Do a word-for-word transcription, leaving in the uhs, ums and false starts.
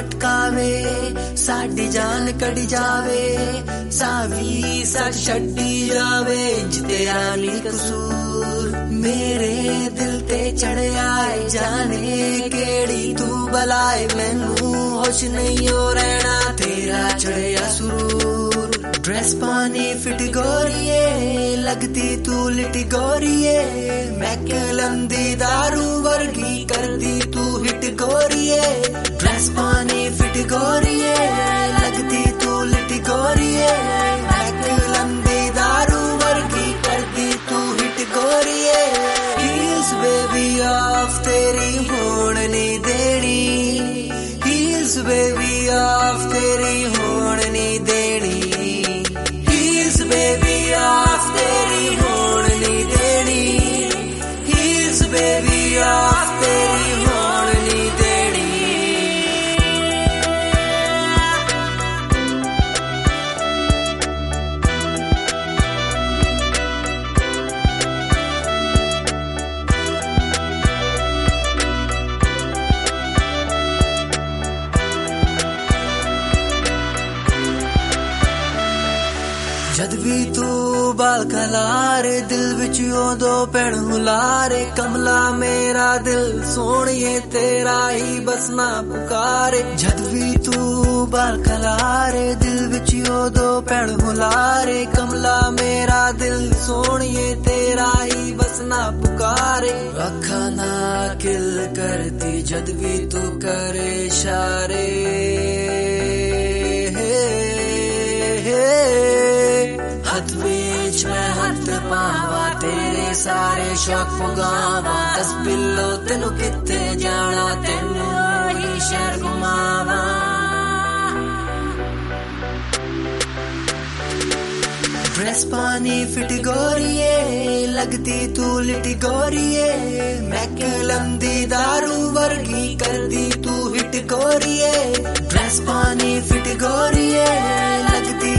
भटकावे साडी जान कड़ी जावे सावी सच छड्डी जावे इंज तेरा नी कसूर मेरे दिल ते चढ़िया है जाने केड़ी तू बलाए मैनू होश नहीं हो रहना तेरा चढ़िया सुरूर ड्रेस पानी फिट गोरिए लगती तू लिटी गोरिए मैं लंदी दारू वर्गी करती तू हिट गोरिए ड्रेस पानी फिट गोरिए लगती तू लिटी गोरिए मैं लंदी दारू वर्गी करती तू हिट गोरिए हील्स बेबी ऑफ तेरी होण नहीं देनी हील्स बेबी ऑफ तेरी होण नहीं देनी baby off तेरी होड़ नहीं देनी heels baby off तेरी होड़ नहीं देनी जद भी तू बाल खलारे दिल विच ओदो पैण हुलारे कमला मेरा दिल सोनिए तेरा ही बसना पुकारे जद भी तू बाल खलारे दिल विच ओदो पैण हुलारे कमला मेरा दिल सोनिए तेरा ही बसना पुकारे अखा ना किल करती जद भी तू करे इशारे हथ बीच मैं हथ पावा तेरे सारे शौक पुगावा दस बिल्लो तेनू कित्ते जाना तेनू ही शहर घुमावा ड्रेस पानी फिट गोरिए लगती तू लिटी गोरिए मैं लंदी दारू वर्गी करदी तू हिट गोरिए ड्रेस पानी फिट गोरिए लगती